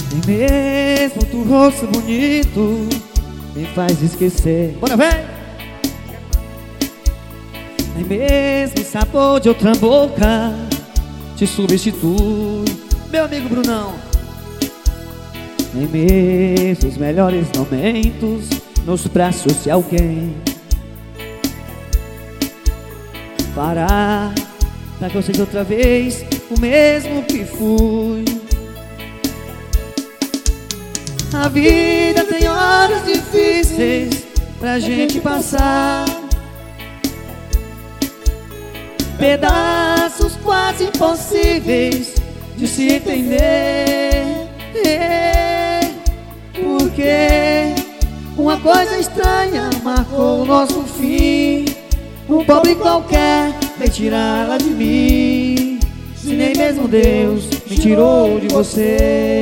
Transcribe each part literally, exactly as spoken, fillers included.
Nem mesmo teu rosto bonito me faz esquecer. Bora, vem! Nem mesmo o sabor de outra boca te substitui, meu amigo Brunão. Nem mesmo os melhores momentos nos braços de alguém fará pra que eu seja outra vez o mesmo que fui. A vida tem horas difíceis pra gente passar, pedaços quase impossíveis de se entender. Porque uma coisa estranha marcou o nosso fim. Um pobre qualquer veio tirá-la de mim, se nem mesmo Deus me tirou de você.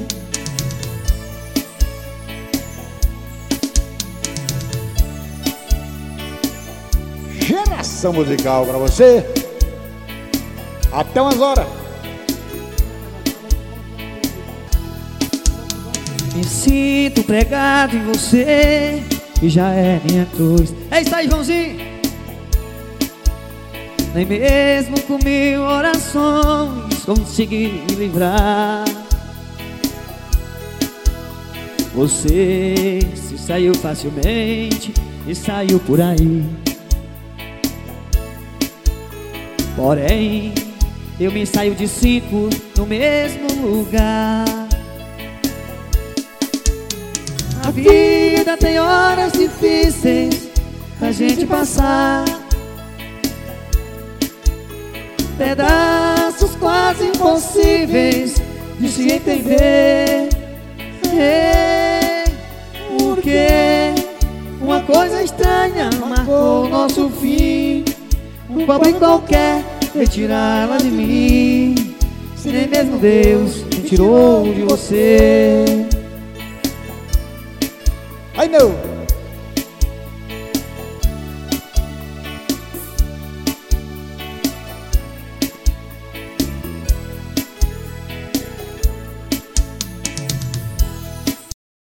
Geração musical pra você. Até umas horas. Me sinto pregado em você e já é minha cruz. É isso aí, Joãozinho. Nem mesmo com mil orações consegui me livrar. Você se saiu facilmente e saiu por aí. Porém, eu me saio de cinco no mesmo lugar. A vida tem horas difíceis pra gente passar, pedaços quase impossíveis de se entender. Porque uma coisa estranha marcou o nosso fim. Um pobre qualquer veio tirá-la de mim, se nem mesmo Deus me tirou de você. Ai, meu!